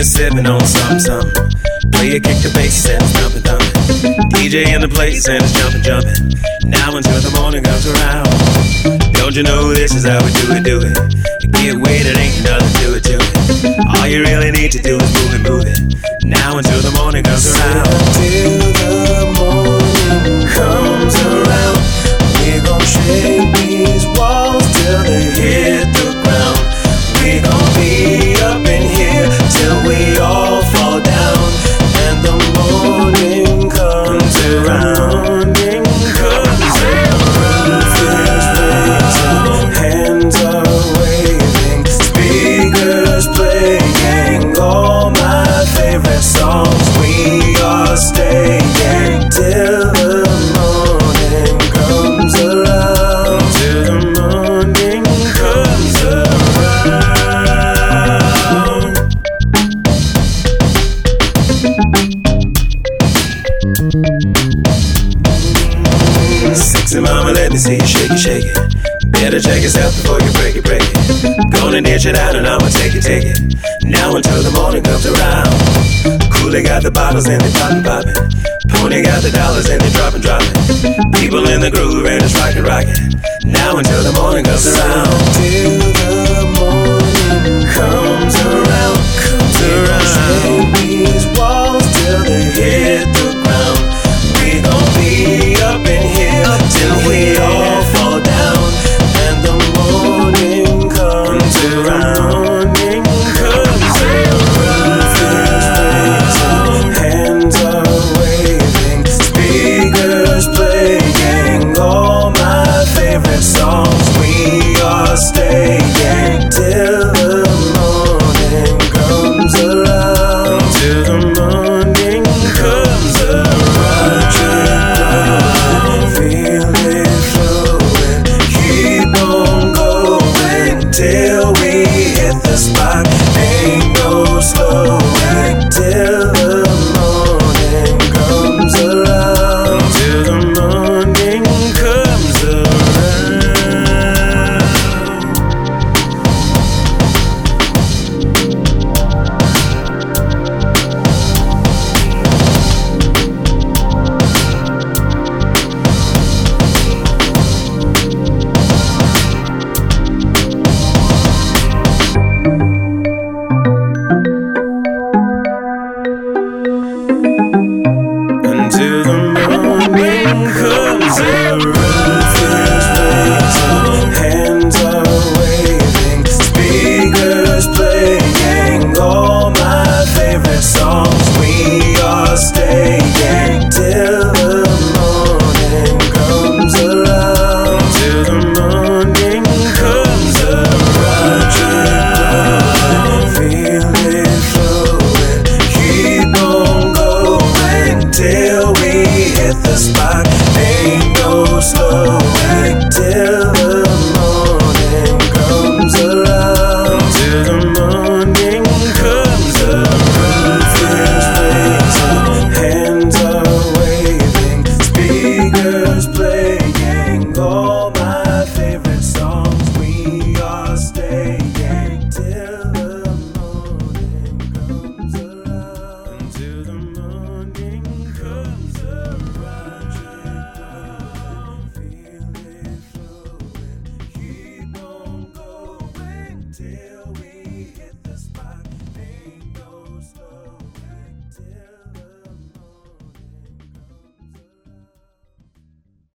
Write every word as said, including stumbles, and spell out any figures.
here sipping on something, something. Player kick the bass and it's thumping, thumping. D J in the place and it's jumping, jumping. Now until the morning comes around. Don't you know this is how we do it, do it. To get weighted ain't nothing to it, to it. All you really need to do is move it, move it. Now until the morning comes around. Till the morning comes around. We gon' shake these walls till they hit the ground. We gon' be up in here till we all fall down. And the morning comes around. Comes around. Feels raising, hands are waving, speakers playing all my favorite songs. We are staying till the morning comes around. Till the morning comes around. Sexy mama, let me see you shake it, shake it. Better check yourself before you break it, break it. Gonna ditch it out and I'ma take it, take it. Now until the morning comes around. Kool-Aid got the bottles and they poppin', poppin'. Pony got the dollars and they droppin', droppin'. People in the groove and it's rockin', rockin'. Now until the morning comes around. Till the morning comes around, comes around. Shake these walls till they hit the ground. We gon' be up in here till we all fall down. And the morning comes around. Morning comes around. Feels raising, hands are waving, speakers playing all my favorite songs. We are staying till the morning comes around. Till the morning comes around. Feel it flowing, keep on going till we hit the spot. Ain't no slowing till the morning comes around. Till the morning comes around. Until the morning comes around. Feels raising, hands are waving, speakers playing all my favorite songs. We are staying till the morning comes around. Till the morning comes around. Feel it flowing, keep on going till we hit the spot. Ain't no slowing till the morning comes around. Till the morning comes around. Feels raising, hands are waving, speakers playing all my favorite songs. We are staying till the morning comes around. Till the morning comes around. Feel it flowing, keep on going till we hit